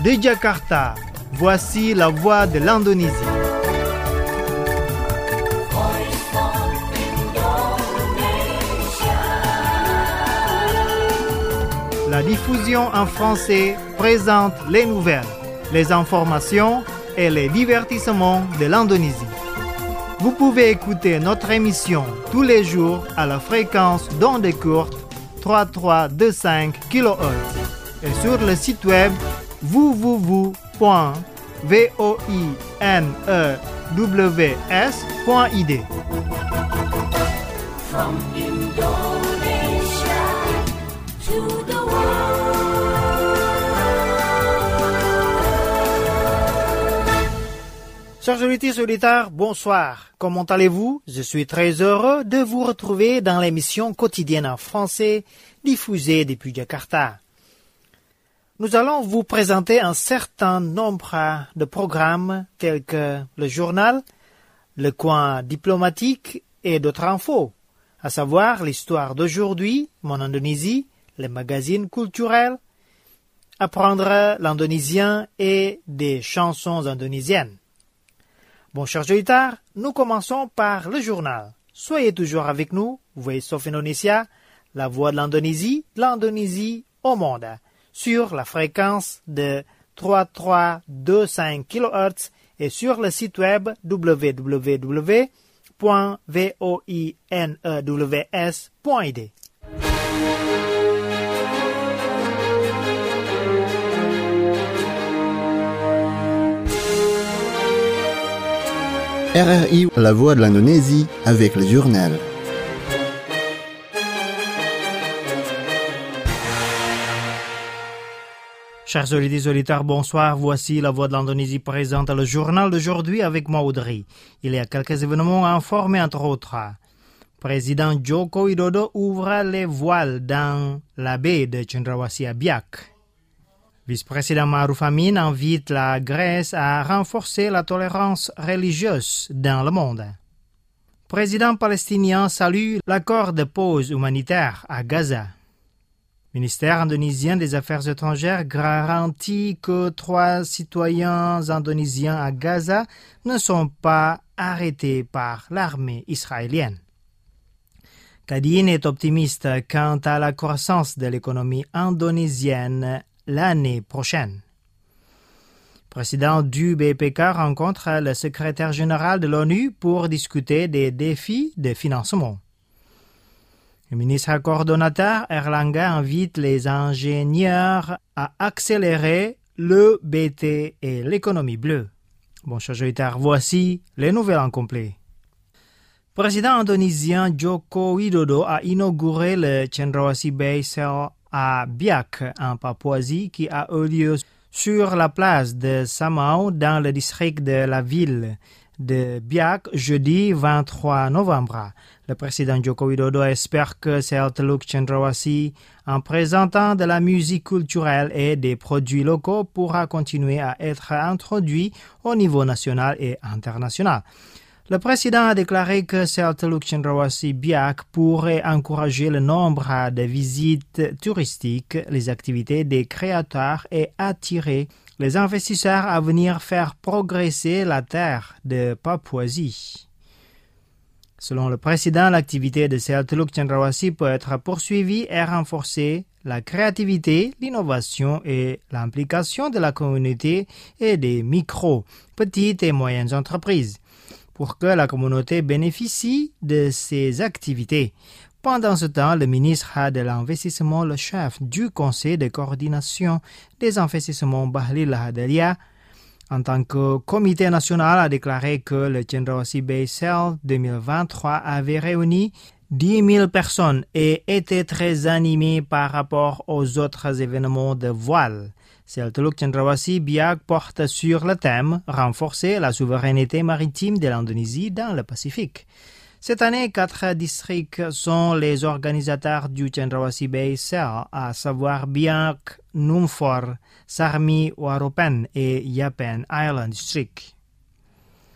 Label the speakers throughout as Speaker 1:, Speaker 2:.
Speaker 1: De Jakarta, voici la voix de l'Indonésie. La diffusion en français présente les nouvelles, les informations et les divertissements de l'Indonésie. Vous pouvez écouter notre émission tous les jours à la fréquence d'ondes courtes 3325 kHz et sur le site web www.voinews.id.
Speaker 2: From Indonesia to the
Speaker 1: Chers auditeurs, bonsoir. Comment allez-vous? Je suis très heureux de vous retrouver dans l'émission quotidienne en français diffusée depuis Jakarta. Nous allons vous présenter un certain nombre de programmes tels que le journal, le coin diplomatique et d'autres infos, à savoir l'histoire d'aujourd'hui, mon Indonésie, les magazines culturels, apprendre l'indonésien et des chansons indonésiennes. Bon, chers auditeurs, nous commençons par le journal. Soyez toujours avec nous, Voice of Indonesia, la voix de l'Indonésie au monde, sur la fréquence de 3325 kHz et sur le site web www.voinews.id.
Speaker 3: RRI, la voix de l'Indonésie, avec le journal.
Speaker 1: Chers auditeurs, bonsoir. Voici la voix de l'Indonésie présente le journal d'aujourd'hui avec moi, Audrey. Il y a quelques événements à informer, entre autres. Président Joko Widodo ouvre les voiles dans la baie de Cendrawasih à Biak. Vice-président Maruf Amin invite la Grèce à renforcer la tolérance religieuse dans le monde. Président palestinien salue l'accord de pause humanitaire à Gaza. Ministère indonésien des Affaires étrangères garantit que 3 citoyens indonésiens à Gaza ne sont pas arrêtés par l'armée israélienne. Kadin est optimiste quant à la croissance de l'économie indonésienne l'année prochaine. Président du BPK rencontre le secrétaire général de l'ONU pour discuter des défis de financement. Le ministre coordonnateur Erlangga invite les ingénieurs à accélérer le BT et l'économie bleue. Bon, chers auditeurs, voici les nouvelles en complet. Président indonésien Joko Widodo a inauguré le Cendrawasih Bay Sail à Biak, en Papouasie, qui a eu lieu sur la place de Samau dans le district de la ville de Biak jeudi 23 novembre. Le président Joko Widodo espère que Sail Teluk Cendrawasih, en présentant de la musique culturelle et des produits locaux, pourra continuer à être introduit au niveau national et international. Le président a déclaré que Sail Teluk Cendrawasih Biak pourrait encourager le nombre de visites touristiques, les activités des créateurs et attirer les investisseurs à venir faire progresser la terre de Papouasie. Selon le président, l'activité de Sail Teluk Cendrawasih peut être poursuivie et renforcer la créativité, l'innovation et l'implication de la communauté et des micro, petites et moyennes entreprises, pour que la communauté bénéficie de ces activités. Pendant ce temps, le ministre de l'Investissement, le chef du Conseil de coordination des investissements Bahlil Lahadalia, en tant que comité national, a déclaré que le Cendrawasih Bay Sail 2023 avait réuni 10 000 personnes et était très animé par rapport aux autres événements de voile. Sail Teluk Cendrawasih Biak porte sur le thème « Renforcer la souveraineté maritime de l'Indonésie dans le Pacifique ». Cette année, 4 districts sont les organisateurs du Cendrawasih Bay Sail, à savoir Biak, Numfor, Sarmi, Waropen et Yapen Island District.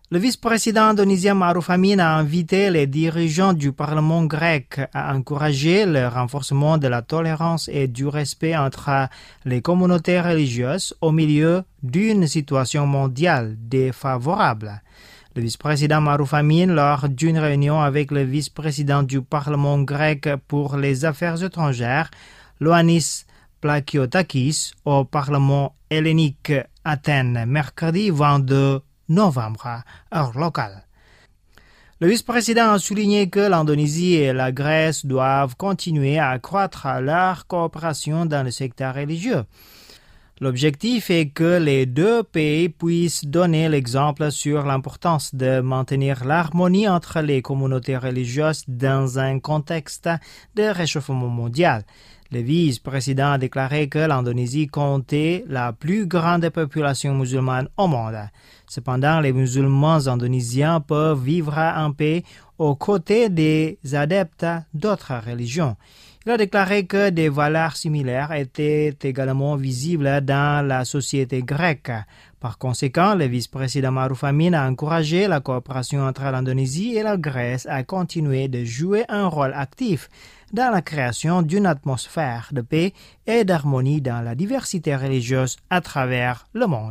Speaker 1: Le vice-président indonésien Maruf Amin a invité les dirigeants du Parlement grec à encourager le renforcement de la tolérance et du respect entre les communautés religieuses au milieu d'une situation mondiale défavorable. Le vice-président Maruf Amin, lors d'une réunion avec le vice-président du Parlement grec pour les affaires étrangères, Ioannis Plakiotakis, au Parlement hellénique Athènes, mercredi 22 novembre, heure locale. Le vice-président a souligné que l'Indonésie et la Grèce doivent continuer à accroître leur coopération dans le secteur religieux. L'objectif est que les deux pays puissent donner l'exemple sur l'importance de maintenir l'harmonie entre les communautés religieuses dans un contexte de réchauffement mondial. Le vice-président a déclaré que l'Indonésie comptait la plus grande population musulmane au monde. Cependant, les musulmans indonésiens peuvent vivre en paix aux côtés des adeptes d'autres religions. Il a déclaré que des valeurs similaires étaient également visibles dans la société grecque. Par conséquent, le vice-président Maruf Amin a encouragé la coopération entre l'Indonésie et la Grèce à continuer de jouer un rôle actif dans la création d'une atmosphère de paix et d'harmonie dans la diversité religieuse à travers le monde.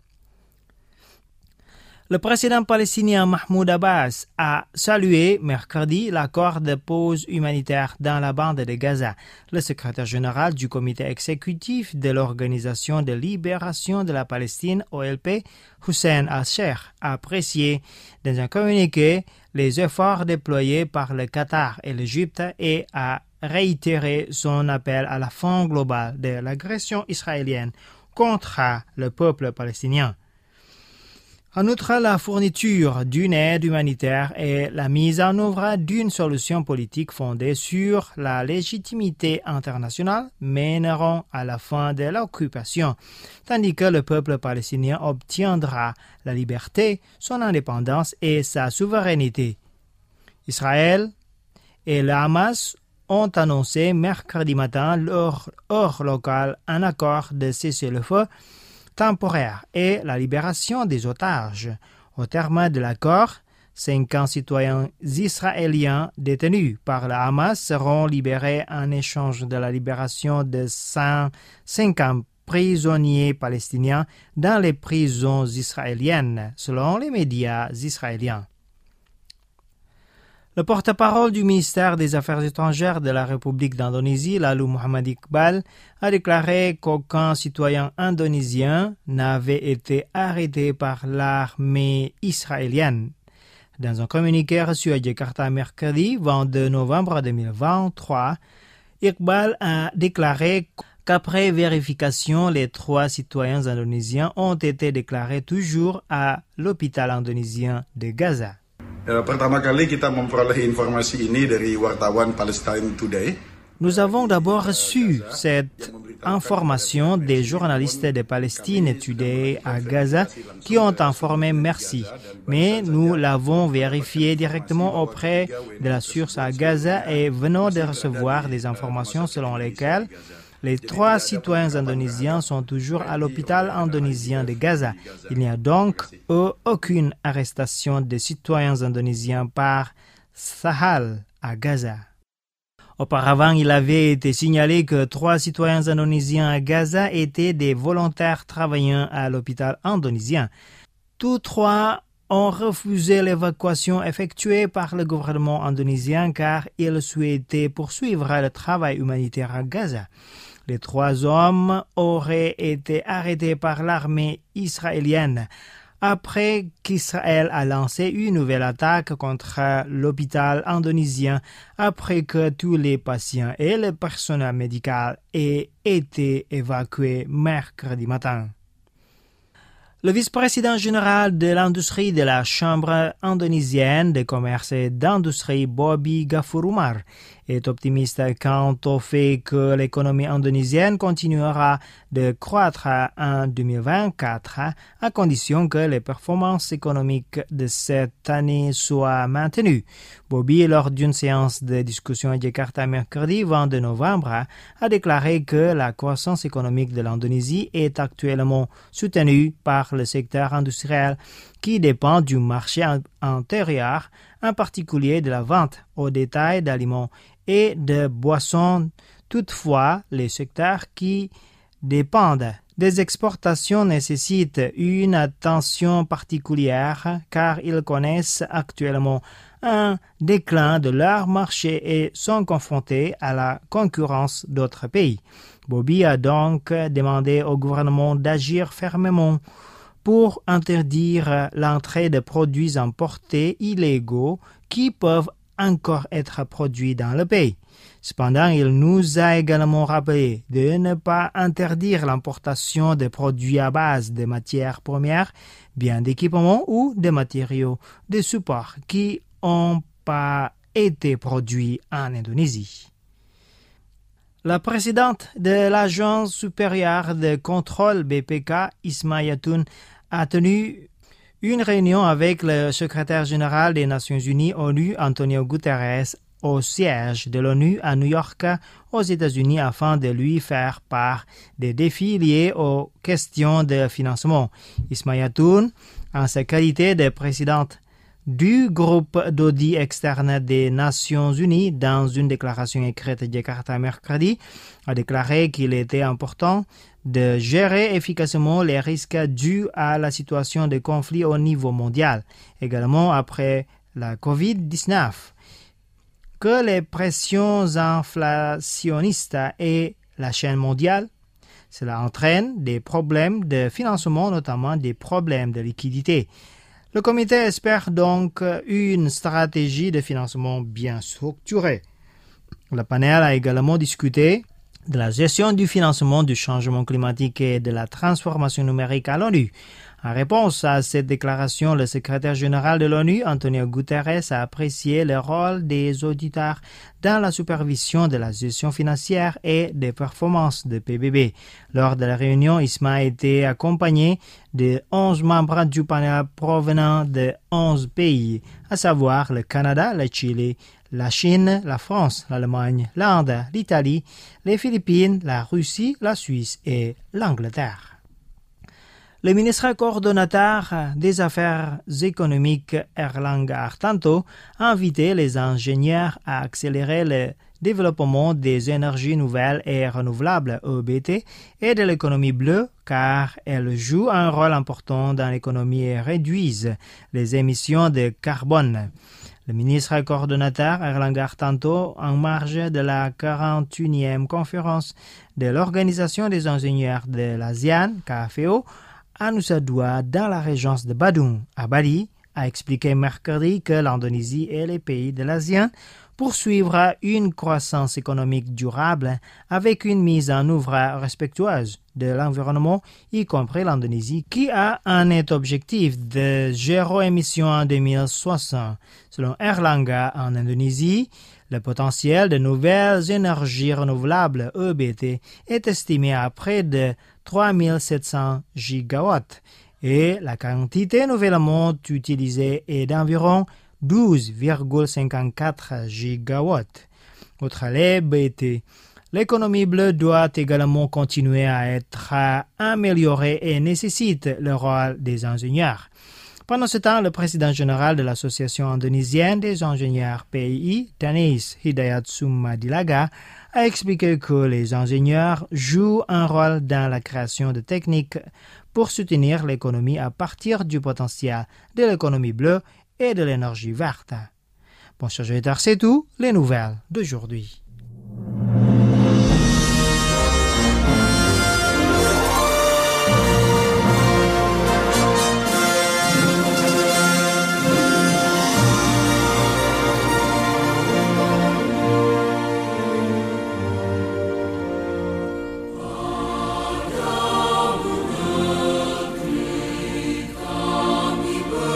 Speaker 1: Le président palestinien Mahmoud Abbas a salué mercredi l'accord de pause humanitaire dans la bande de Gaza. Le secrétaire général du comité exécutif de l'Organisation de libération de la Palestine, OLP, Hussein al-Sheikh, a apprécié dans un communiqué les efforts déployés par le Qatar et l'Égypte et a réitéré son appel à la fin globale de l'agression israélienne contre le peuple palestinien. En outre, la fourniture d'une aide humanitaire et la mise en œuvre d'une solution politique fondée sur la légitimité internationale mèneront à la fin de l'occupation, tandis que le peuple palestinien obtiendra la liberté, son indépendance et sa souveraineté. Israël et le Hamas ont annoncé mercredi matin leur heure locale un accord de cessez-le-feu temporaire et la libération des otages. Au terme de l'accord, 50 citoyens israéliens détenus par la Hamas seront libérés en échange de la libération de 150 prisonniers palestiniens dans les prisons israéliennes, selon les médias israéliens. Le porte-parole du ministère des Affaires étrangères de la République d'Indonésie, Lalu Muhammad Iqbal, a déclaré qu'aucun citoyen indonésien n'avait été arrêté par l'armée israélienne. Dans un communiqué reçu à Jakarta mercredi 22 novembre 2023, Iqbal a déclaré qu'après vérification, les 3 citoyens indonésiens ont été déclarés toujours à l'hôpital indonésien de Gaza.
Speaker 4: Pertama kali kita memperoleh informasi ini dari wartawan Palestine Today.
Speaker 1: Nous avons d'abord reçu cette information des journalistes de Palestine Today à Gaza qui ont informé Merci, mais nous l'avons vérifié directement auprès de la source à Gaza et venons de recevoir des informations selon lesquelles les 3 citoyens indonésiens sont toujours à l'hôpital indonésien de Gaza. Il n'y a donc aucune arrestation de citoyens indonésiens par Sahal à Gaza. Auparavant, il avait été signalé que 3 citoyens indonésiens à Gaza étaient des volontaires travaillant à l'hôpital indonésien. Tous 3 ont refusé l'évacuation effectuée par le gouvernement indonésien car ils souhaitaient poursuivre le travail humanitaire à Gaza. Les 3 hommes auraient été arrêtés par l'armée israélienne après qu'Israël a lancé une nouvelle attaque contre l'hôpital indonésien après que tous les patients et le personnel médical aient été évacués mercredi matin. Le vice-président général de l'industrie de la Chambre indonésienne de commerce et d'industrie, Bobby Gafurumar, est optimiste quant au fait que l'économie indonésienne continuera de croître en 2024 à condition que les performances économiques de cette année soient maintenues. Bobby, lors d'une séance de discussion à Jakarta mercredi 22 novembre, a déclaré que la croissance économique de l'Indonésie est actuellement soutenue par le secteur industriel qui dépend du marché intérieur, en particulier de la vente au détail d'aliments et de boissons. Toutefois, les secteurs qui dépendent des exportations nécessitent une attention particulière car ils connaissent actuellement un déclin de leur marché et sont confrontés à la concurrence d'autres pays. Bobby a donc demandé au gouvernement d'agir fermement pour interdire l'entrée de produits importés illégaux qui peuvent encore être produits dans le pays. Cependant, il nous a également rappelé de ne pas interdire l'importation de produits à base de matières premières, biens d'équipement ou de matériaux de support qui n'ont pas été produits en Indonésie. La présidente de l'Agence supérieure de contrôle BPK, Isma Yatun, a tenu une réunion avec le secrétaire général des Nations Unies ONU, Antonio Guterres, au siège de l'ONU à New York, aux États-Unis, afin de lui faire part des défis liés aux questions de financement. Isma Yatun, en sa qualité de présidente du groupe d'audit externe des Nations Unies, dans une déclaration écrite à Jakarta mercredi, a déclaré qu'il était important de gérer efficacement les risques dus à la situation de conflit au niveau mondial, également après la COVID-19, que les pressions inflationnistes et la chaîne mondiale, cela entraîne des problèmes de financement, notamment des problèmes de liquidité. Le comité espère donc une stratégie de financement bien structurée. Le panel a également discuté de la gestion du financement du changement climatique et de la transformation numérique à l'ONU. En réponse à cette déclaration, le secrétaire général de l'ONU, Antonio Guterres, a apprécié le rôle des auditeurs dans la supervision de la gestion financière et des performances de PBB. Lors de la réunion, Isma a été accompagné de 11 membres du panel provenant de 11 pays, à savoir le Canada, le Chili, la Chine, la France, l'Allemagne, l'Inde, l'Italie, les Philippines, la Russie, la Suisse et l'Angleterre. Le ministre coordonnateur des Affaires économiques, Erlangga Hartanto, a invité les ingénieurs à accélérer le développement des énergies nouvelles et renouvelables, EBT, et de l'économie bleue, car elles jouent un rôle important dans l'économie et réduisent les émissions de carbone. Le ministre coordonnateur Erlangga Hartanto, en marge de la 41e conférence de l'Organisation des ingénieurs de l'ASEAN, KFO, à Nusa Dua, dans la régence de Badung, à Bali, a expliqué mercredi que l'Indonésie et les pays de l'ASEAN poursuivra une croissance économique durable avec une mise en œuvre respectueuse de l'environnement, y compris l'Indonésie, qui a un net objectif de zéro émission en 2060. Selon Erlangga, en Indonésie, le potentiel de nouvelles énergies renouvelables, EBT, est estimé à près de 3700 gigawatts et la quantité nouvellement utilisée est d'environ 12,54 gigawatts. Outre les BT, l'économie bleue doit également continuer à être améliorée et nécessite le rôle des ingénieurs. Pendant ce temps, le président général de l'Association indonésienne des ingénieurs PII, Danis Hidayatsumadilage, a expliqué que les ingénieurs jouent un rôle dans la création de techniques pour soutenir l'économie à partir du potentiel de l'économie bleue et de l'énergie verte. Bon, chers auditeurs, c'est tout, les nouvelles d'aujourd'hui.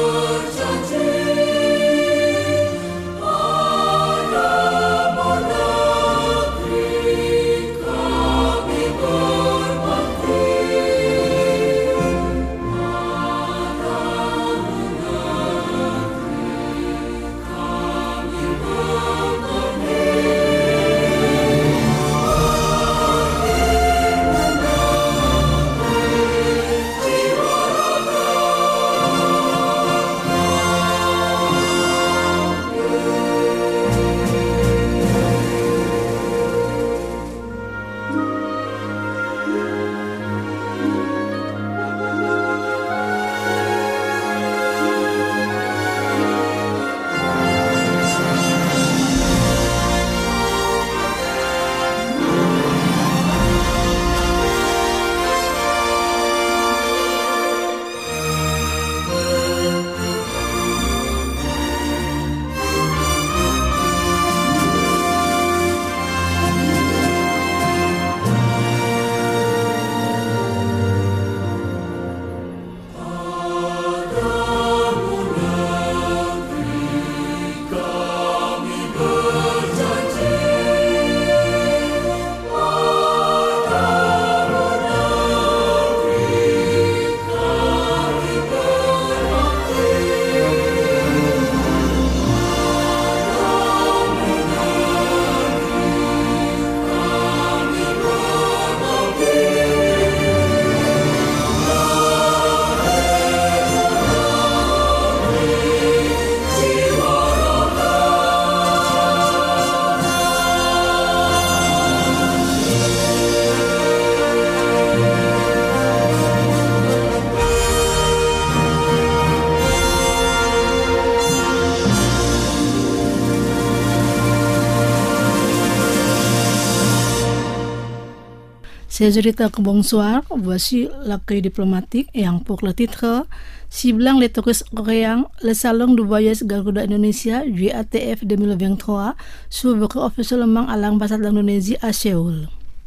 Speaker 2: Pada
Speaker 5: Chers auditeurs, bonsoir. Voici l'accueil diplomatique et pour le titre, ciblant les touristes coréens, le salon du voyage Garuda Indonesia GATF 2023 s'ouvre officiellement à l'ambassade d'Indonésie à Séoul.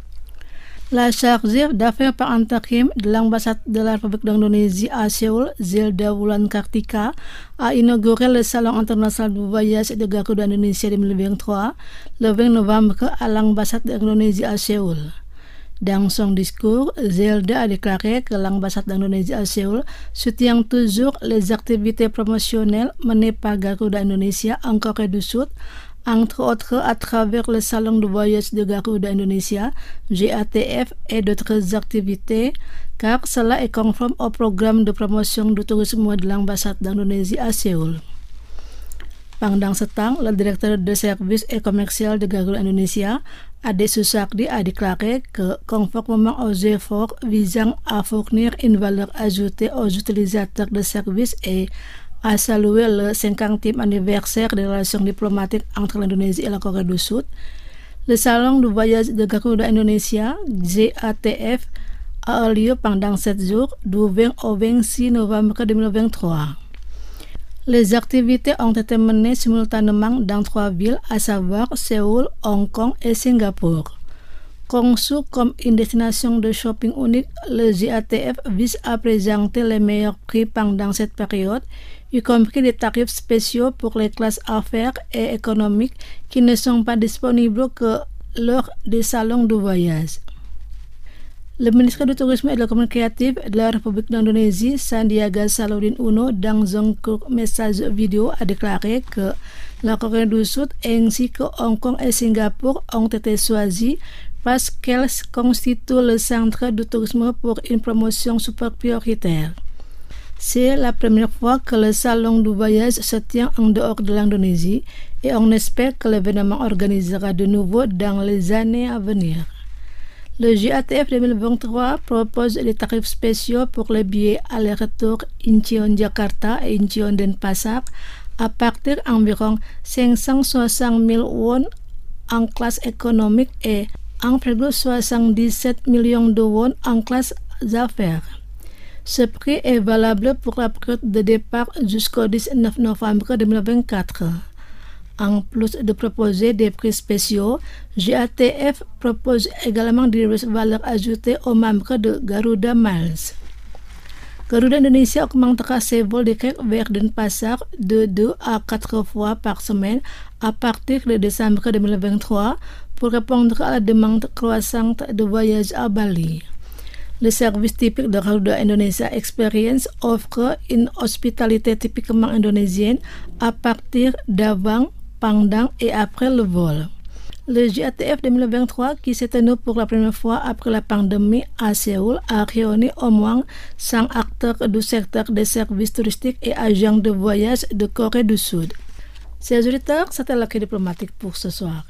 Speaker 5: La chargée d'affaires par intérim de l'ambassade de la République d'Indonésie à Séoul, Zelda Wulan Kartika, a inauguré le salon international du voyage de Garuda Indonesia 2023 le 20 novembre à l'ambassade d'Indonésie à Séoul. Dans son discours, Zelda a déclaré que l'ambassade d'Indonésie à Séoul soutient toujours les activités promotionnelles menées par Garuda Indonesia en Corée du Sud, entre autres à travers le salon de voyage de Garuda Indonesia, GATF, et d'autres activités, car cela est conforme au programme de promotion du tourisme de l'ambassade d'Indonésie à Séoul. Pendant ce temps, le directeur de service et commercial de Garuda Indonesia, Ade Susakdi, a déclaré que, conformément aux efforts visant à fournir une valeur ajoutée aux utilisateurs de services et à saluer le 50e anniversaire des relations diplomatiques entre l'Indonésie et la Corée du Sud, le salon du voyage de Garuda Indonesia, GATF, a eu lieu pendant 7 jours, du 20 au 26 novembre 2023. Les activités ont été menées simultanément dans 3 villes, à savoir Séoul, Hong Kong et Singapour. Conçu comme une destination de shopping unique, le GATF vise à présenter les meilleurs prix pendant cette période, y compris des tarifs spéciaux pour les classes affaires et économiques qui ne sont pas disponibles que lors des salons de voyage. Le ministre du Tourisme et de l'économie créative de la République d'Indonésie, Sandiaga Salahuddin Uno, dans un court message vidéo, a déclaré que la Corée du Sud ainsi que Hong Kong et Singapour ont été choisis parce qu'elles constituent le centre du tourisme pour une promotion super prioritaire. C'est la première fois que le salon du voyage se tient en dehors de l'Indonésie et on espère que l'événement organisera de nouveau dans les années à venir. Le GATF 2023 propose des tarifs spéciaux pour les billets aller-retour Incheon-Jakarta et Incheon-Denpasar à partir d'environ 560 000 won en classe économique et 1,77 million de won en classe affaires. Ce prix est valable pour la période de départ jusqu'au 19 novembre 2024. En plus de proposer des prix spéciaux, GATF propose également des valeurs ajoutées aux membres de Garuda Miles. Garuda Indonesia augmentera ses vols directs vers Denpasar de 2 à 4 fois par semaine à partir de décembre 2023 pour répondre à la demande croissante de voyages à Bali. Le service typique de Garuda Indonesia Experience offre une hospitalité typiquement indonésienne à partir d'avant, pendant et après le vol. Le GATF 2023, qui s'est tenu pour la première fois après la pandémie à Séoul, a réuni au moins 100 acteurs du secteur des services touristiques et agents de voyage de Corée du Sud. Chers auditeurs, c'était l'accueil diplomatique pour ce soir.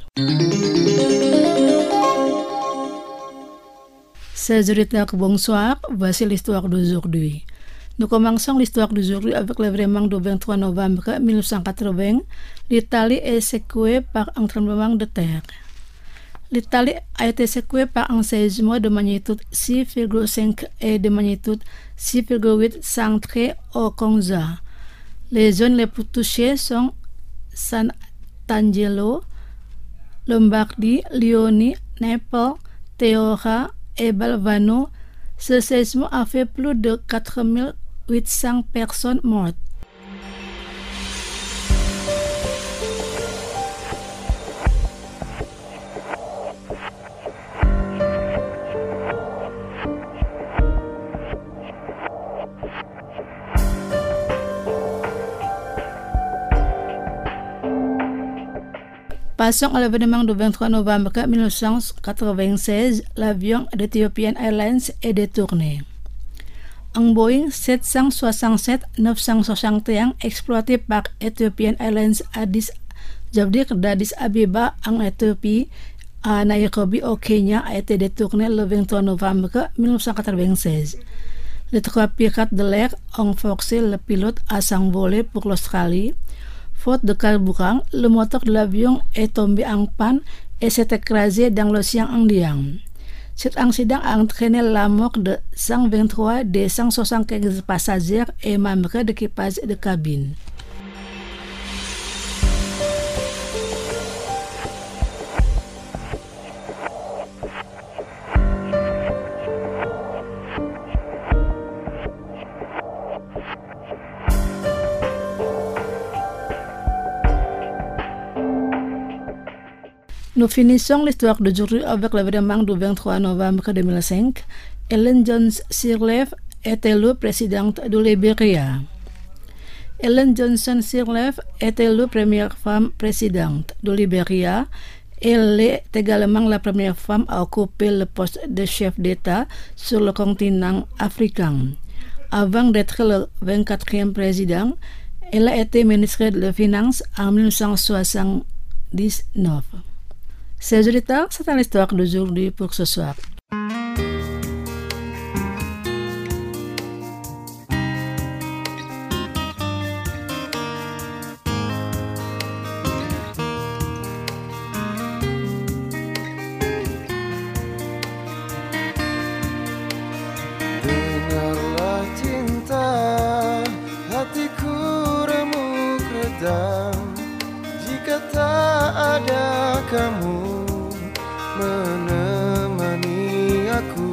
Speaker 5: Chers auditeurs, bonsoir. Voici l'histoire d'aujourd'hui. Nous commençons l'histoire d'aujourd'hui avec l'événement du 23 novembre 1980. L'Italie est secouée par un tremblement de terre. L'Italie a été secouée par un séisme de magnitude 6,5 et de magnitude 6,8 centré au Conza. Les zones les plus touchées sont Sant'Angelo, Lombardie, Lioni, Naples, Teora et Balvano. Ce séisme a fait plus de 4800 personnes mortes. Passons à l'événement du 23 novembre 1996, l'avion d'Ethiopian Airlines est détourné. Un Boeing 767-961 exploité par Ethiopian Airlines d'Addis Abeba en Éthiopie à Nairobi au Kenya a été détourné le 23 novembre 1996. Les 3 pirates de l'air ont forcé le pilote à s'envoler pour l'Australie. Faute de carburant, le moteur de l'avion est tombé en panne et s'est écrasé dans l'océan Indien. Cet incident a entraîné la mort de 123 des 175 passagers et membres d'équipage de cabine. Nous finissons l'histoire d'aujourd'hui avec l'événement du 23 novembre 2005. Ellen Johnson Sirleaf est élue présidente du Libéria. Ellen Johnson Sirleaf est élue première femme présidente du Libéria. Elle est également la première femme à occuper le poste de chef d'État sur le continent africain. Avant d'être le 24e président, elle a été ministre des Finances en 1979. Chers auditeurs, c'est l'histoire d'aujourd'hui pour ce soir.
Speaker 6: Dengarlah cinta, hatiku remuk redam. Jika tak ada kamu menemani aku.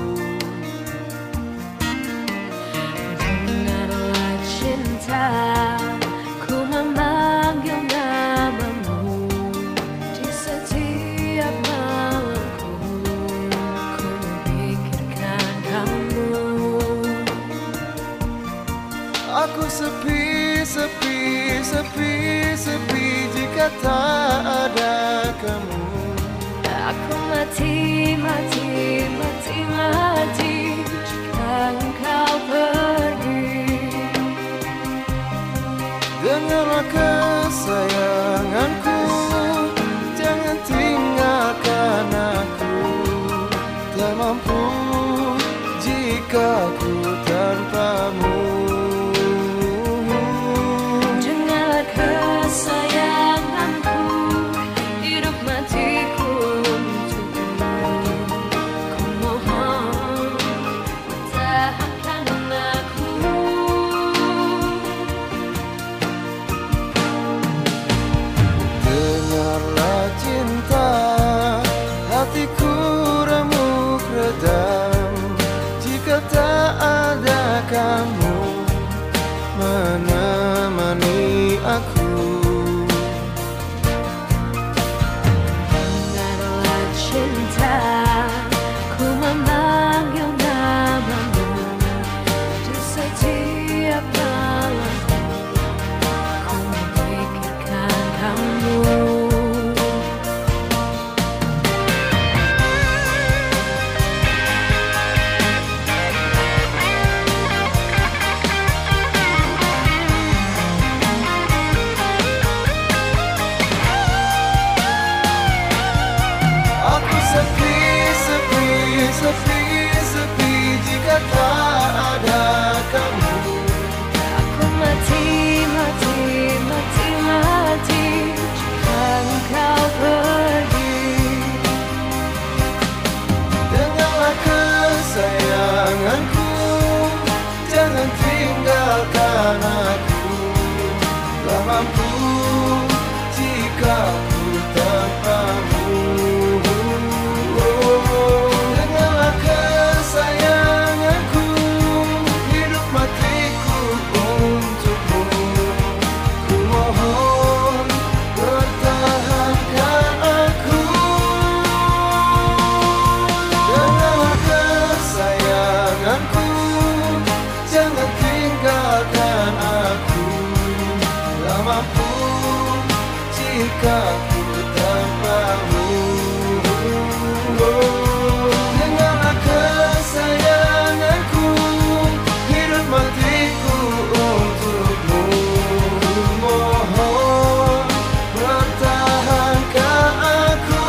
Speaker 2: Dengarlah cinta, ku memanggil namamu di setiap malamku. Ku memikirkan kamu.
Speaker 6: Aku sepi, sepi, sepi, sepi jika tak ada kamu.
Speaker 2: Aku mati, mati, mati, mati jika engkau pergi.
Speaker 6: Dengarlah kesayanganku, jangan tinggalkan aku. Tak mampu jika ku tanpamu.
Speaker 2: Dengarlah kesayanganku, hidup matiku untukmu. Ku mohon, pertahankan aku.
Speaker 6: Dengarlah cinta, hatiku remuk redam. Jika tak ada kamu menemani aku.
Speaker 2: Dengarlah cinta, ku memanggil namamu di setiap malamku. Ku memikirkan kamu.
Speaker 6: Aku sepi, sepi, sepi, sepi jika tak ada kamu.
Speaker 2: Aku mati, mati, mati, mati jika engkau pergi.
Speaker 6: Dengarlah kesayanganku, jangan tinggalkan aku. Tak mampu jika ku tanpamu. Dengarlah kesayanganku, hidup matiku untukmu. Ku mohon, pertahankan aku. Dengarlah kesayanganku, jangan tinggalkan aku. Tak mampu jika ku tanpamu. Dengarlah kesayanganku, hidup matiku untukmu. Mohon, pertahankan aku.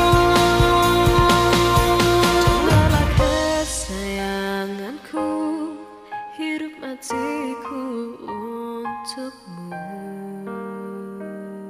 Speaker 2: Dengarlah kesayanganku, hidup matiku untukmu.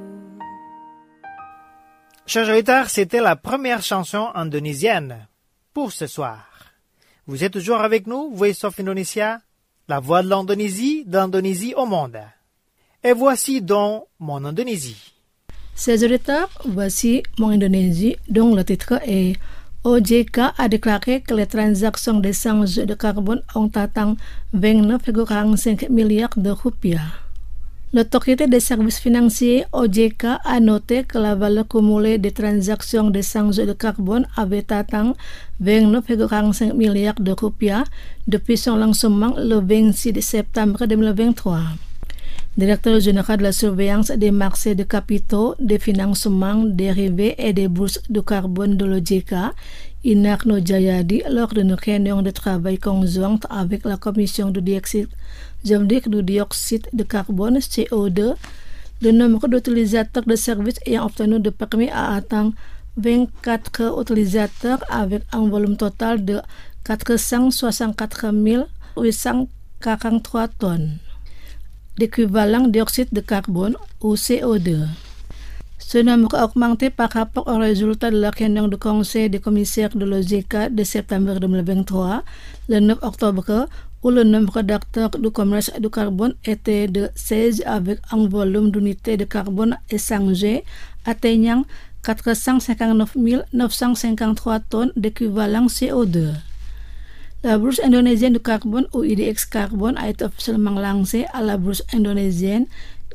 Speaker 1: Chers auditeurs, c'était la première chanson indonésienne. pour ce soir. Vous êtes toujours avec nous, Voice of Indonesia, la voix de l'Indonésie au monde. Et voici donc mon Indonésie.
Speaker 5: Chers auditeurs, voici mon Indonésie, dont le titre est OJK a déclaré que les transactions d'échange de carbone ont atteint 29,5 milliards de rupiah. L'autorité des services financiers OJK a noté que la valeur cumulée des transactions d'échange de carbone avait atteint 29,5 milliards de rupiah depuis son lancement le 26 septembre 2023. Directeur général de la surveillance des marchés de capitaux, des financements dérivés et des bourses de carbone de l'OJK, Inarno Jayadi, lors d'une réunion de travail conjointe avec la commission du dioxyde de carbone CO2, le nombre d'utilisateurs de services ayant obtenu de permis a atteint 24 utilisateurs avec un volume total de 464 843 tonnes d'équivalent dioxyde de carbone ou CO2. Ce nombre a augmenté par rapport au résultat de la réunion du conseil des commissaires de l'OJK de septembre 2023, le 9 octobre, où le nombre d'acteurs du commerce du carbone était de 16 avec un volume d'unités de carbone échangées atteignant 459 953 tonnes d'équivalent CO2. La bourse indonésienne du carbone ou IDX Carbone a été officiellement lancée à la bourse indonésienne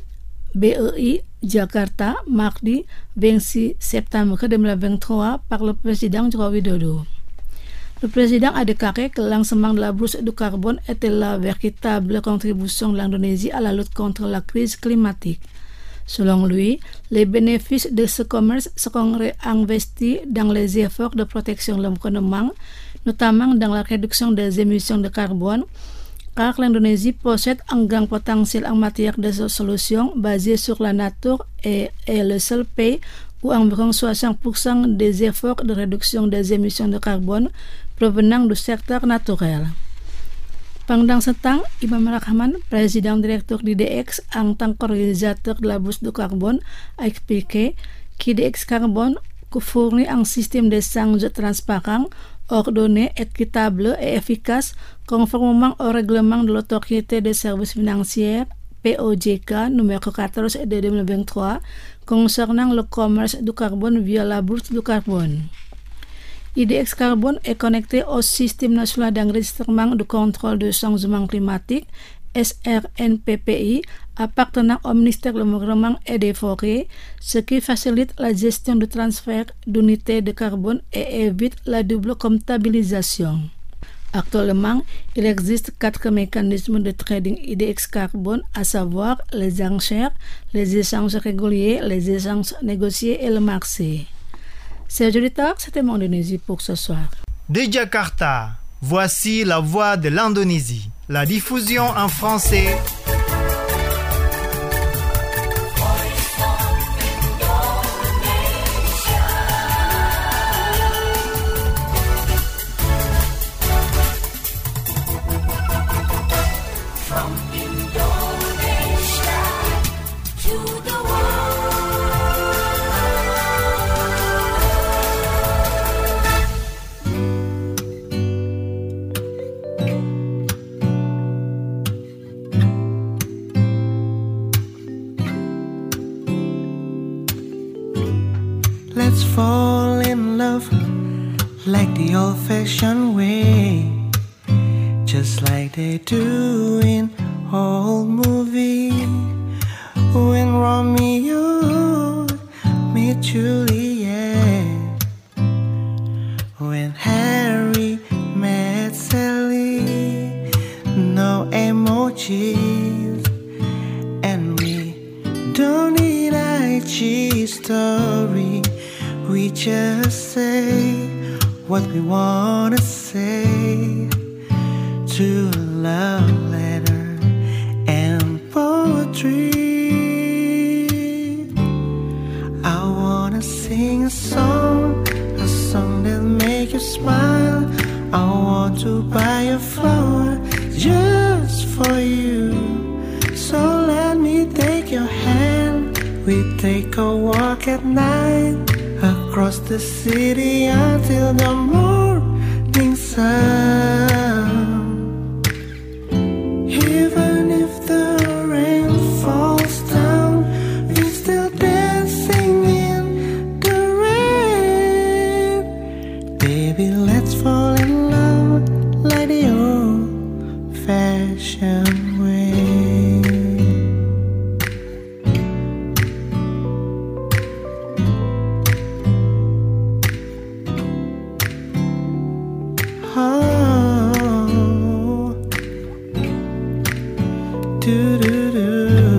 Speaker 5: BEI Jakarta mardi 26 septembre 2023 par le président Joko Widodo. Le président a déclaré que le lancement de la bourse du carbone était la véritable contribution de l'Indonésie à la lutte contre la crise climatique. Selon lui, les bénéfices de ce commerce seront réinvestis dans les efforts de protection de l'environnement, notamment dans la réduction des émissions de carbone, car l'Indonésie possède un grand potentiel en matière de solutions basées sur la nature et est le seul pays où environ 60% des efforts de réduction des émissions de carbone provenant du secteur naturel. Pendant ce temps, Imam Rahman, président directeur d'IDX en tant qu'organisateur de la bourse du carbone, a expliqué qu'IDX Carbone fournit un système d'échange transparent, ordonné, équitable et efficace conformément au règlement de l'autorité des services financiers POJK numéro 14 de 2023 concernant le commerce du carbone via la bourse du carbone. IDX Carbone est connecté au système national d'enregistrement de contrôle du changement climatique SRNPPI appartenant au ministère de l'Environnement et des Forêts, ce qui facilite la gestion du transfert d'unités de carbone et évite la double comptabilisation. Actuellement, il existe 4 mécanismes de trading IDX Carbone, à savoir les enchères, les échanges réguliers, les échanges négociés et le marché. Chers auditeurs, c'était mon Indonésie pour ce soir.
Speaker 1: De Jakarta, voici la voix de l'Indonésie. La diffusion en français.
Speaker 6: Let's fall in love like the old-fashioned way, just like they do in old movies. When Romeo met Juliet, when Harry met Sally, no emojis, and we don't need IG story. We just say what we wanna say to a love letter and poetry. I wanna sing a song that make you smile. I want to buy a flower just for you. So let me take your hand. We take a walk at night across the city until the sound. Even if the rain falls down, we're still dancing in the rain. Baby, let's fall in love like the old-fashioned way. Oh, do-do-do.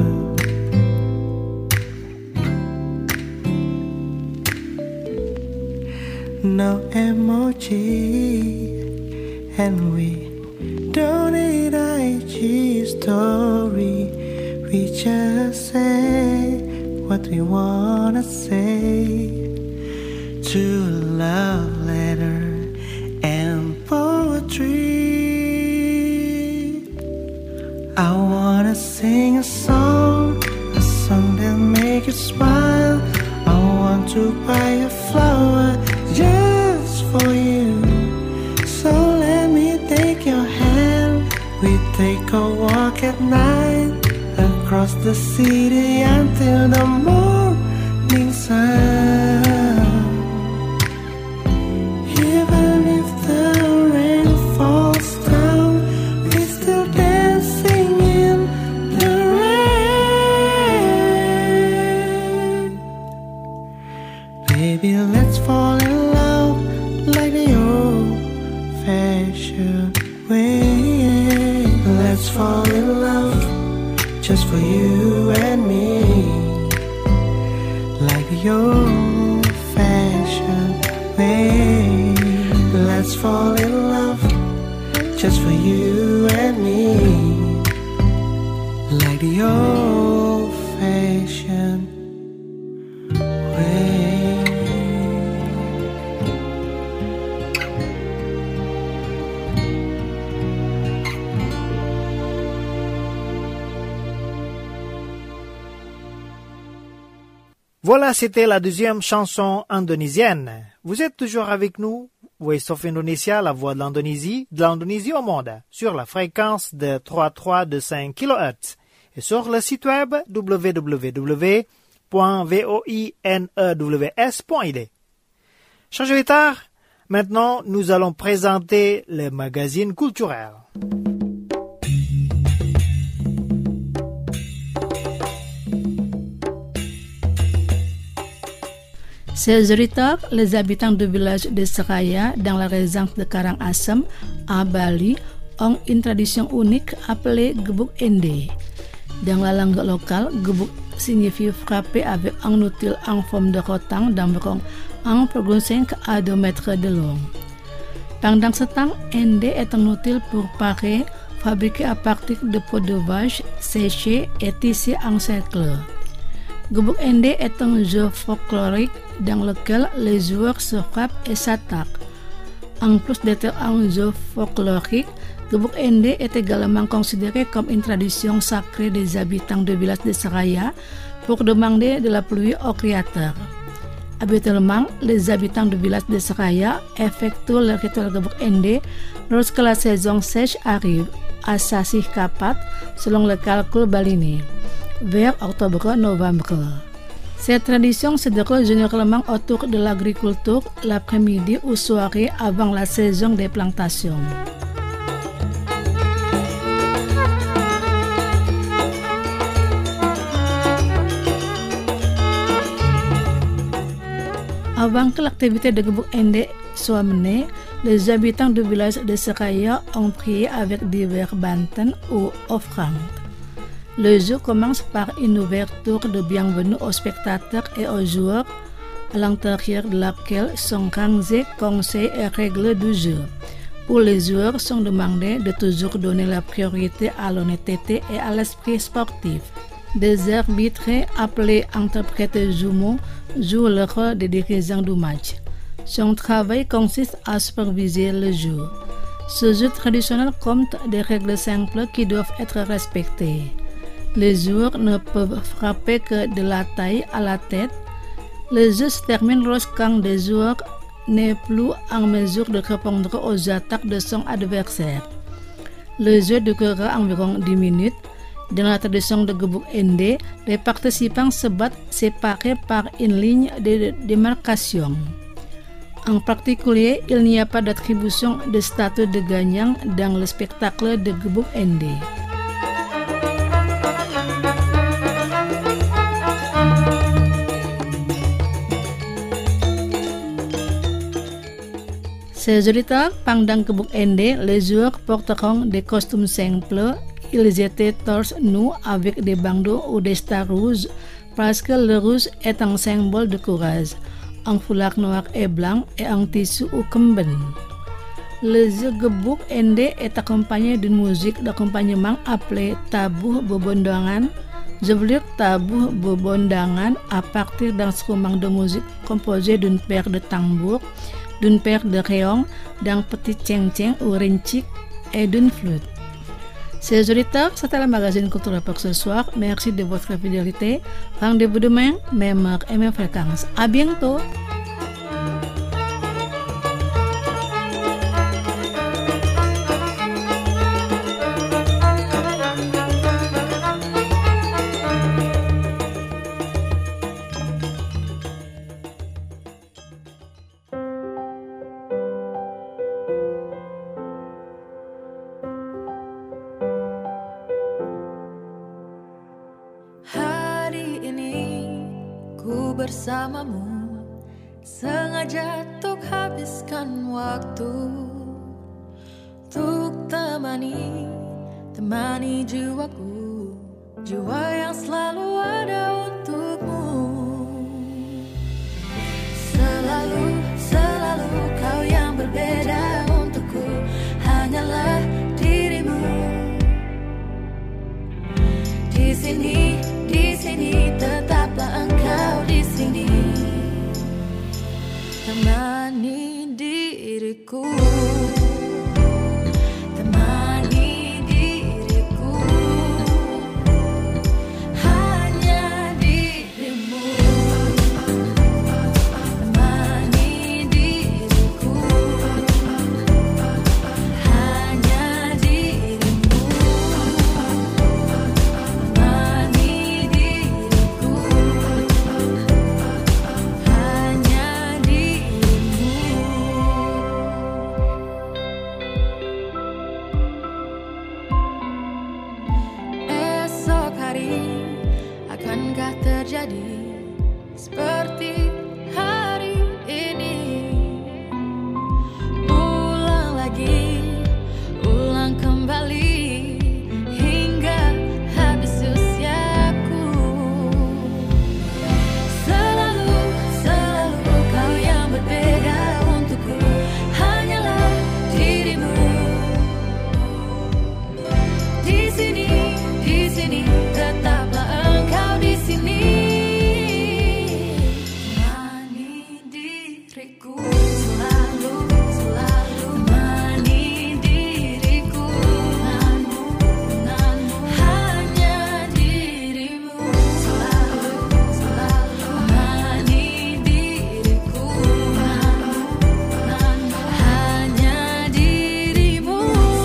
Speaker 6: No emoji, and we don't need IG story. We just say what we wanna say. To love letter and poetry. I wanna sing a song that make you smile. I want to buy a flower just for you. So let me take your hand. We take a walk at night across the city until the morning sun. Even if the rain falls down, we're still dancing in the rain. Baby, let's fall in love like the old-fashioned way. Let's fall in love just for you and me, like the old-fashioned way. Let's fall in love just for you and me, like the old-fashioned way.
Speaker 1: Voilà, c'était la deuxième chanson indonésienne. Vous êtes toujours avec nous, Voice of Indonesia, la voix de l'Indonésie au monde, sur la fréquence de 3325 kHz et sur le site web www.voinews.id. Chers auditeurs, maintenant nous allons présenter le magazine culturel.
Speaker 5: Ces auditeurs, les habitants du village de Seraya, dans la région de Karangasem, à Bali, ont une tradition unique appelée gebuk ende. Dans la langue locale, gebuk signifie frapper avec un outil en forme de rotan d'environ 1,5 à 2 mètres de long. Pendant ce temps, ende est un outil pour parer, fabriqué à partir de peau de vache séchée et tissée en cercle. Gebuk ende est un jeu folklorique dans lequel les joueurs se frappent et s'attaquent. En plus d'être un jeu folklorique, gebuk ende est également considéré comme une tradition sacrée des habitants du village de Seraya pour demander de la pluie au Créateur. Habituellement, les habitants du village de Seraya effectuent le rituel gebuk ende lorsque la saison sèche arrive, à Sasih Kapat, selon le calcul balinais, vers octobre-novembre. Cette tradition se déroule généralement autour de l'agriculture l'après-midi ou soirée avant la saison des plantations. Avant que l'activité de gebuk ende soit menée, les habitants du village de Seraya ont prié avec divers banten ou offrandes. Le jeu commence par une ouverture de bienvenue aux spectateurs et aux joueurs, à l'intérieur de laquelle sont rangés conseils et règles du jeu, où les joueurs sont demandés de toujours donner la priorité à l'honnêteté et à l'esprit sportif. Des arbitres appelés interprètes jumeaux jouent le rôle de dirigeants du match. Son travail consiste à superviser le jeu. Ce jeu traditionnel compte des règles simples qui doivent être respectées. Les joueurs ne peuvent frapper que de la taille à la tête. Le jeu se termine lorsqu'un des joueurs n'est plus en mesure de répondre aux attaques de son adversaire. Le jeu durera environ 10 minutes. Dans la tradition de Gebuk Ende, les participants se battent séparés par une ligne de démarcation. En particulier, il n'y a pas d'attribution de statut de gagnant dans le spectacle de Gebuk Ende. Chers auditeurs, pendant Gebuk Ende, les joueurs porteront des costumes simples. Ils étaient torse nu avec des bandeaux ou des stars rouges parce que le rouge est un symbole de courage, un foulard noir et blanc et un tissu ou kemben. Le jeu Gebuk Ende est accompagné d'une musique d'accompagnement appelée tabuh bebondangan. Je veux dire tabuh bebondangan à partir d'instruments de musique composés d'une paire de tambours, d'une paire de réons, d'un petit ceng-ceng ou rincik et d'une flûte. Chers auditeurs, c'était le magazine Culture pour ce soir. Merci de votre fidélité. Rendez-vous demain, même heure et même fréquence. À bientôt.
Speaker 2: Bersamamu sengaja tuk habiskan waktu, tuk temani jiwaku, jiwa yang selalu ada untukmu. Selalu kau yang berbeda untukku, hanyalah dirimu. Di sini tetaplah engkau di sini, temani diriku, temani diriku, hanya dirimu, temani diriku, hanya dirimu, temani diriku, hanya akankah terjadi seperti hari ini? Ulang kembali hingga habis usiaku. Selalu kau yang berbeda untukku, hanyalah dirimu. Di sini tetaplah engkau di sini, temani diriku, selalu temani diriku, denganmu hanya dirimu, selalu temani diriku, denganmu hanya dirimu.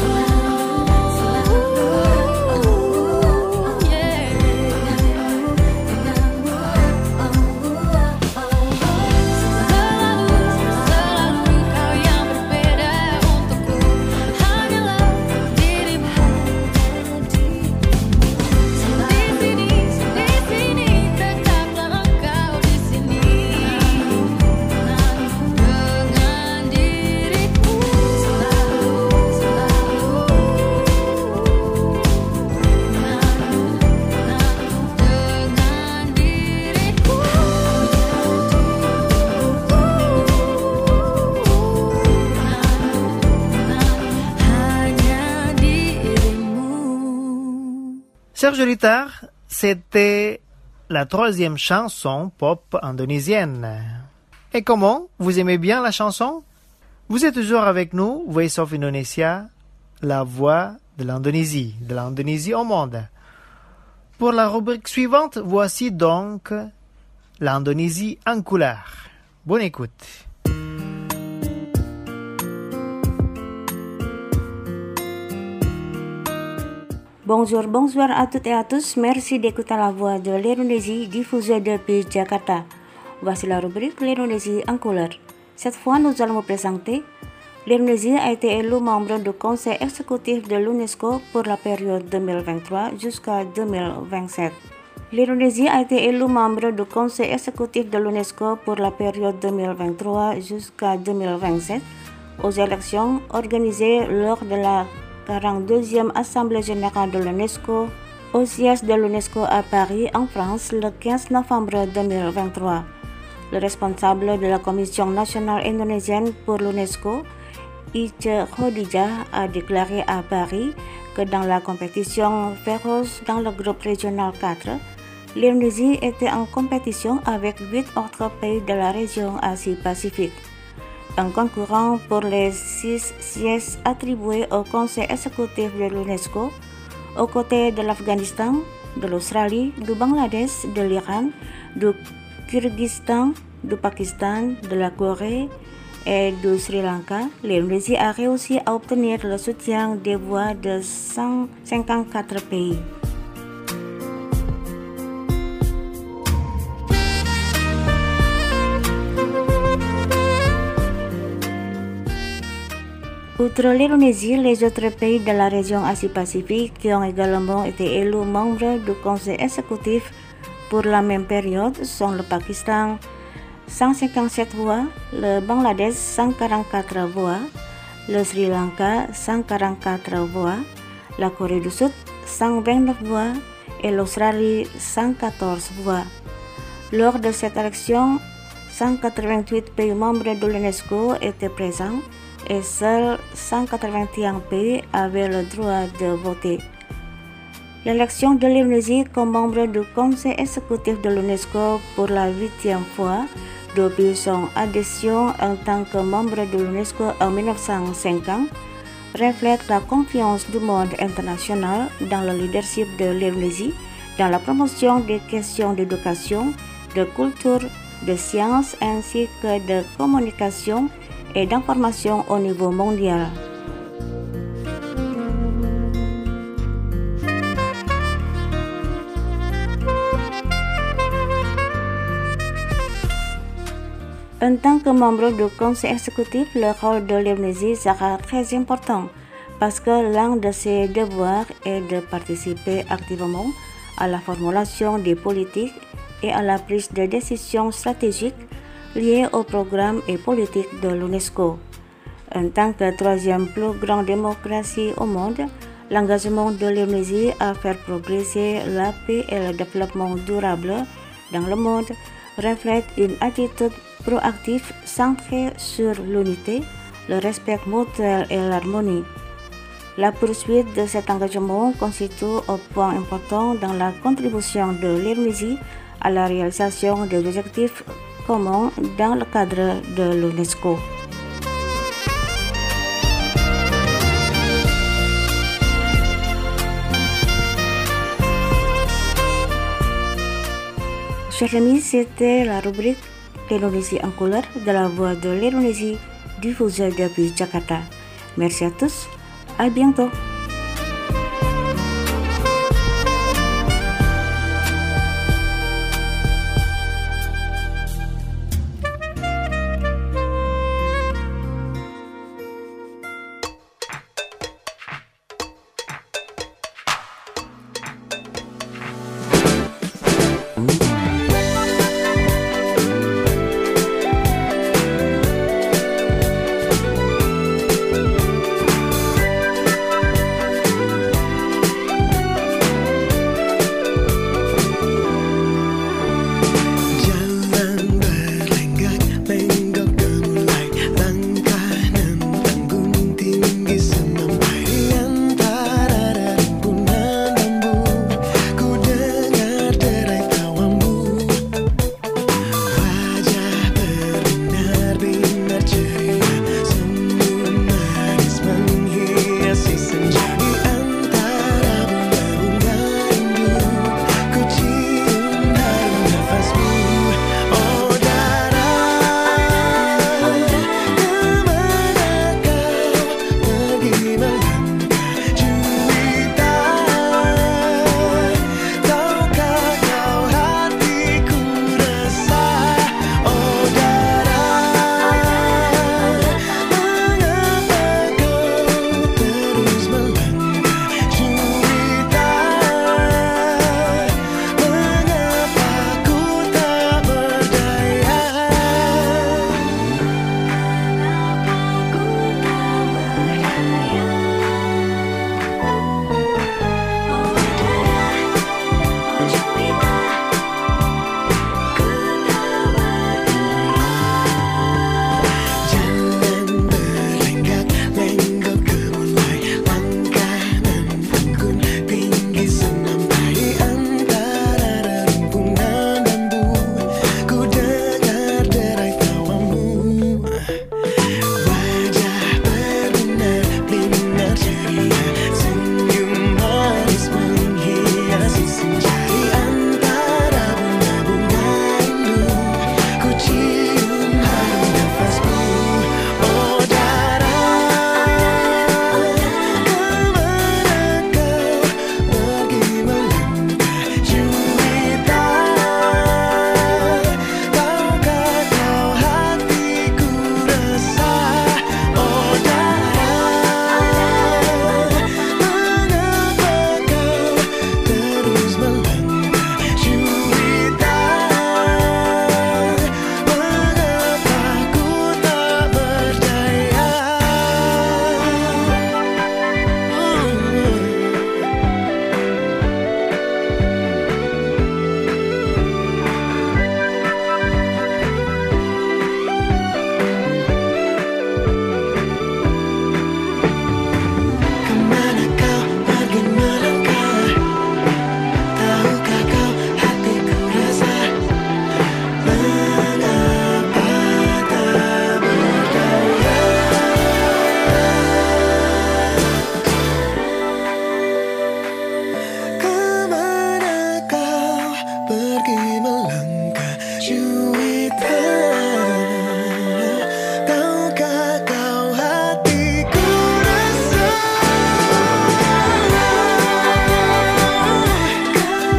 Speaker 1: Serge Littard, c'était la troisième chanson pop indonésienne. Et comment? Vous aimez bien la chanson? Vous êtes toujours avec nous, Voice of Indonesia, la voix de l'Indonésie au monde. Pour la rubrique suivante, voici donc l'Indonésie en couleur. Bonne écoute.
Speaker 7: Bonjour à toutes et à tous. Merci d'écouter la voix de l'Indonésie diffusée depuis Jakarta. Voici la rubrique L'Indonésie en couleur. Cette fois, nous allons vous présenter l'Indonésie a été élue membre du Conseil exécutif de l'UNESCO pour la période 2023 jusqu'à 2027. L'Indonésie a été élue membre du Conseil exécutif de l'UNESCO pour la période 2023 jusqu'à 2027 aux élections organisées lors de la 42e Assemblée générale de l'UNESCO au siège de l'UNESCO à Paris, en France, le 15 novembre 2023. Le responsable de la Commission nationale indonésienne pour l'UNESCO, Ice Khadijah, a déclaré à Paris que dans la compétition féroce dans le groupe régional 4, l'Indonésie était en compétition avec 8 autres pays de la région Asie-Pacifique. Un concurrent pour les 6 sièges attribués au Conseil exécutif de l'UNESCO, aux côtés de l'Afghanistan, de l'Australie, du Bangladesh, de l'Iran, du Kyrgyzstan, du Pakistan, de la Corée et du Sri Lanka, l'Indonésie a réussi à obtenir le soutien des voix de 154 pays. Outre l'Indonésie, les autres pays de la région Asie-Pacifique qui ont également été élus membres du Conseil exécutif pour la même période sont le Pakistan, 157 voix, le Bangladesh, 144 voix, le Sri Lanka, 144 voix, la Corée du Sud, 129 voix et l'Australie, 114 voix. Lors de cette élection, 188 pays membres de l'UNESCO étaient présents et seuls 181 pays avaient le droit de voter. L'élection de l'Indonésie comme membre du Conseil exécutif de l'UNESCO pour la 8e fois depuis son adhésion en tant que membre de l'UNESCO en 1950 reflète la confiance du monde international dans le leadership de l'Indonésie dans la promotion des questions d'éducation, de culture, de sciences ainsi que de communication et d'information au niveau mondial. En tant que membre du Conseil exécutif, le rôle de l'Indonésie sera très important parce que l'un de ses devoirs est de participer activement à la formulation des politiques et à la prise de décisions stratégiques liées aux programmes et politiques de l'UNESCO. En tant que troisième plus grande démocratie au monde, l'engagement de l'Indonésie à faire progresser la paix et le développement durable dans le monde reflète une attitude proactive centrée sur l'unité, le respect mutuel et l'harmonie. La poursuite de cet engagement constitue un point important dans la contribution de l'Indonésie à la réalisation des objectifs communs dans le cadre de l'UNESCO. Chers amis, c'était la rubrique L'Indonésie en couleur de la voix de l'Indonésie diffusée depuis Jakarta. Merci à tous, à bientôt.
Speaker 6: Juwita, tahukah kau hatiku rasa kau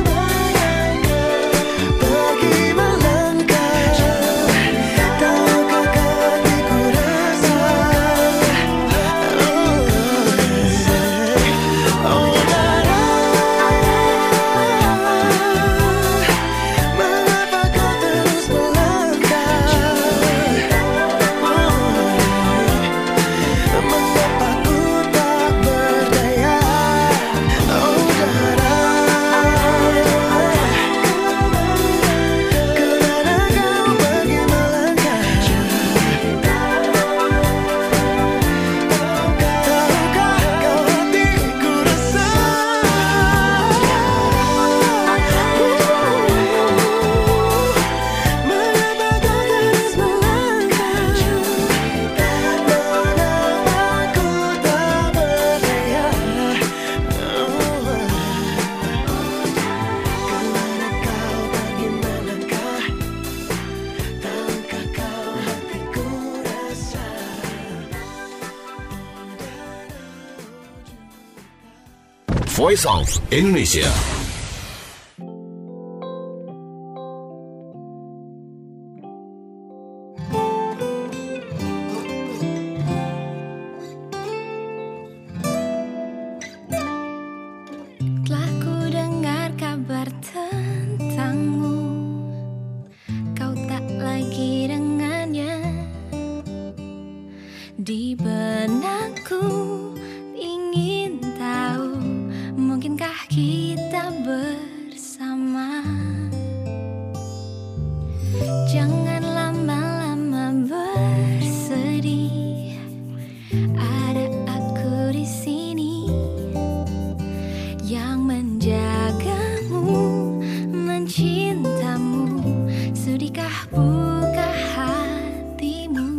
Speaker 6: pergi melangkah. Tahukah kau hatiku rasa mengapa kau terus melangkah? Mengapa ku tak berdaya? Oh Dara, kemana kau pergi melangkah? Tahukah kau hatiku rasa mengapa kau terus melangkah? Mengapa ku tak berdaya? Kemana kau pergi melangkah? Tahukah kau hatiku rasa
Speaker 8: Voice of Indonesia.
Speaker 2: Telah ku dengar kabar tentangmu, kau tak lagi dengannya. Di benakku ingin tahu, mungkinkah kita bersama? Jangan lama-lama bersedih, ada aku di sini yang menjagamu, mencintamu. Sudikah buka hatimu?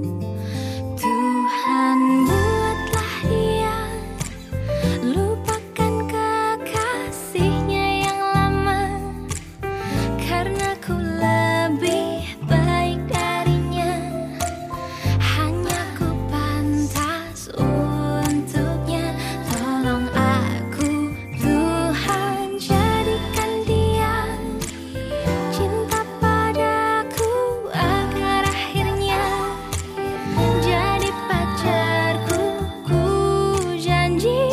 Speaker 2: Tuhan buatlah dia lupakan kekasihnya yang lama, karena ku lebih baik darinya. Hanya ku pantas untuknya. Tolong aku Tuhan, jadikan dia cinta padaku agar akhirnya jadi pacarku. Ku janji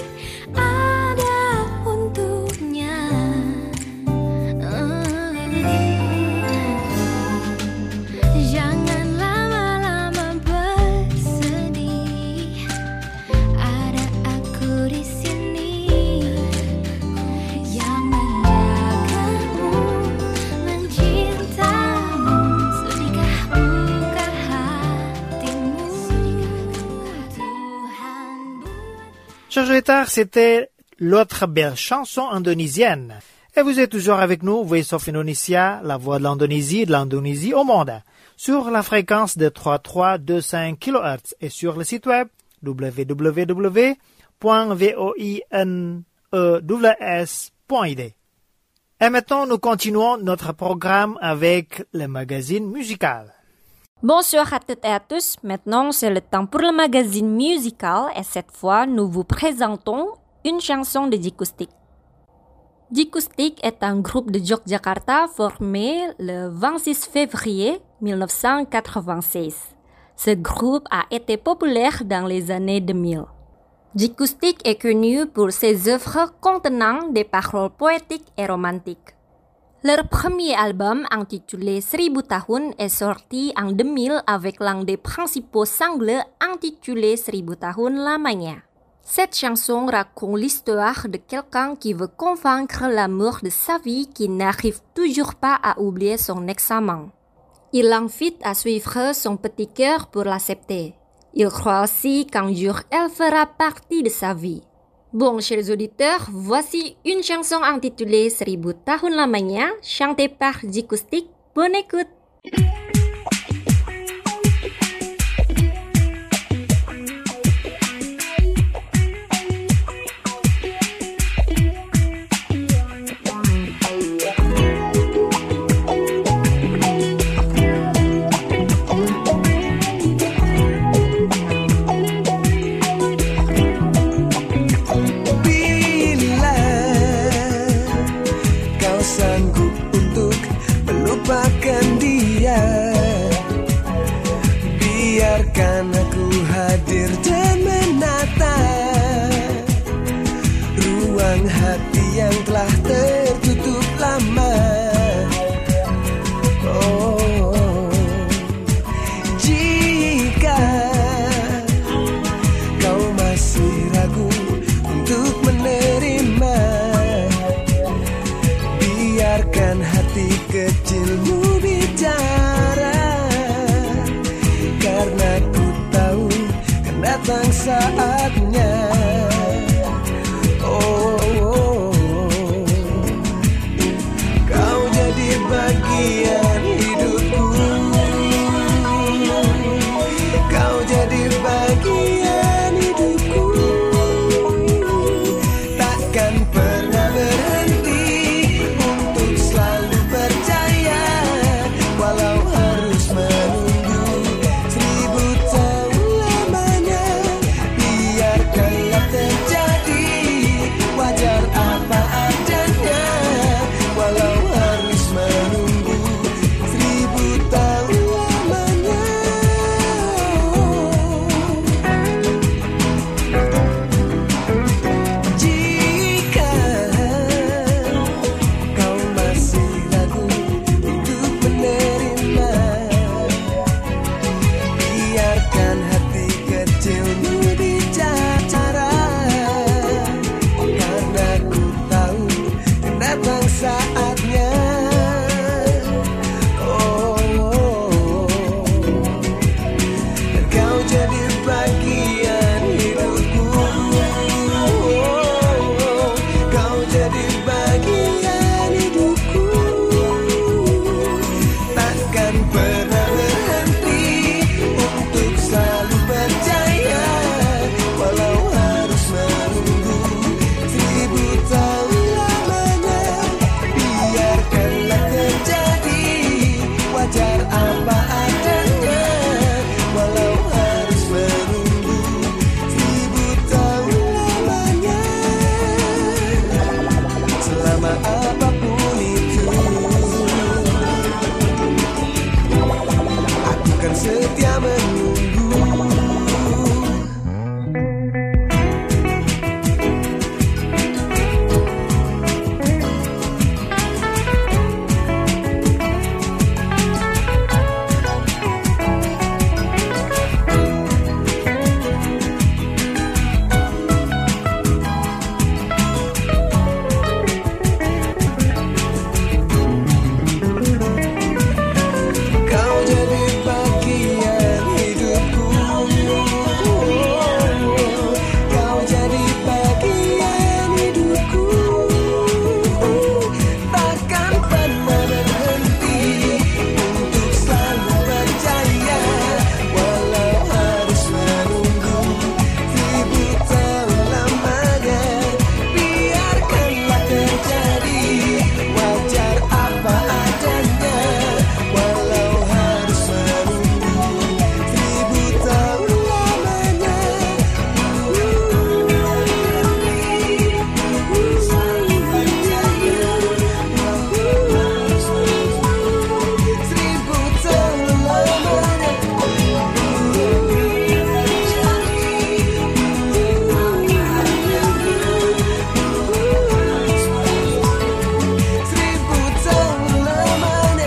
Speaker 2: ada untuknya. Jangan lama-lama bersedih, ada aku di sini yang menjagamu, mencintamu. Sudikah buka hatimu? Tuhan buat.
Speaker 1: Chers auditeurs, c'était l'autre belle chanson indonésienne. Et vous êtes toujours avec nous, Voice of Indonesia, la voix de l'Indonésie au monde, sur la fréquence de 3325 kHz et sur le site web www.voinews.id. Et maintenant, nous continuons notre programme avec le magazine musical.
Speaker 9: Bonsoir à toutes et à tous. Maintenant, c'est le temps pour le magazine musical et cette fois, nous vous présentons une chanson de Jikoustik. Jikoustik est un groupe de Yogyakarta formé le 26 février 1996. Ce groupe a été populaire dans les années 2000. Jikoustik est connu pour ses œuvres contenant des paroles poétiques et romantiques. Leur premier album, intitulé 1000 Tahun, est sorti en 2000 avec l'un des principaux singles intitulé 1000 Tahun lamanya. Cette chanson raconte l'histoire de quelqu'un qui veut convaincre l'amour de sa vie qui n'arrive toujours pas à oublier son ex-amant. Il l'invite à suivre son petit cœur pour l'accepter. Il croit aussi qu'un jour elle fera partie de sa vie. Bon, chers auditeurs, voici une chanson intitulée 1000 Tahun lamanya, chantée par Jikoustik. Bonne écoute!
Speaker 6: lupakan dia. Biarkan aku hadir dan menata ruang hati yang telah tertutup lama. Oh, jika kau masih ragu untuk menerima, biarkan hati kecilmu bicara, karena ku tahu kan datang saatnya. Kau jadi bagian hidupku, kau jadi bagian hidupku. Takkan pernah berhenti untuk selalu percaya, walau harus menunggu 1000 tahun lamanya. Biarkanlah terjadi, wajar apa adanya, walau harus menunggu 1000 tahun lamanya. Jika kau masih ragu untuk menerima, biarkan hati kecilmu bicara, karena ku tahu kan datang saatnya. Dan kau jadi bagian hidupku, kau jadi bagian hidupku. Takkan pernah berhenti untuk selalu percaya, walau harus menunggu 1000 tahun lamanya. Biarkanlah terjadi, wajar apa adanya, walau harus menunggu 1000 tahun lamanya. Selama apapun itu, aku kan setia menunggu. Kau jadi bagian hidupku, kau jadi bagian hidupku. Takkan pernah berhenti untuk selalu percaya, walau harus menunggu 1000 tahun lamanya. Biarkanlah terjadi, wajar apa adanya, walau harus menunggu 1000 tahun lamanya. 1000 tahun lamanya. 1000 tahun lamanya.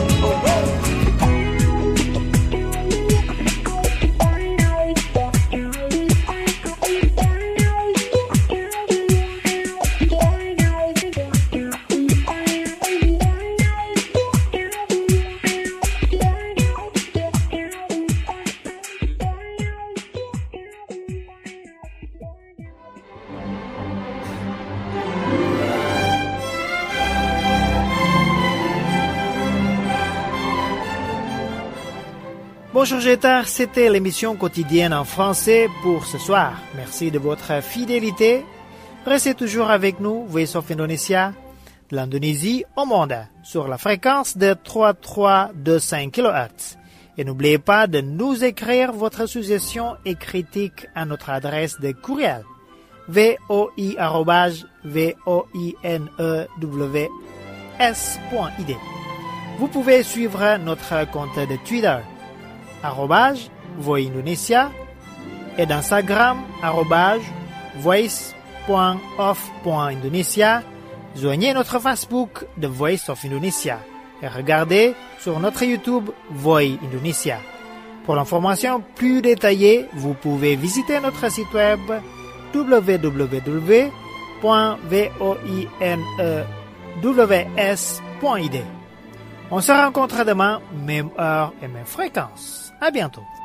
Speaker 1: Bonjour Jetar, c'était l'émission quotidienne en français pour ce soir. Merci de votre fidélité. Restez toujours avec nous, Voice of Indonesia, de l'Indonésie au monde, sur la fréquence de 3325 kHz. Et n'oubliez pas de nous écrire votre suggestion et critique à notre adresse de courriel voi@voinews.id. Vous pouvez suivre notre compte de Twitter, @voindonesia, et d'Instagram, @voice.off.indonesia. Joignez notre Facebook, The Voice of Indonesia, et regardez sur notre YouTube, Voi Indonesia. Pour l'information plus détaillée, vous pouvez visiter notre site web www.voinews.id. On se rencontre demain, même heure et même fréquence. À bientôt.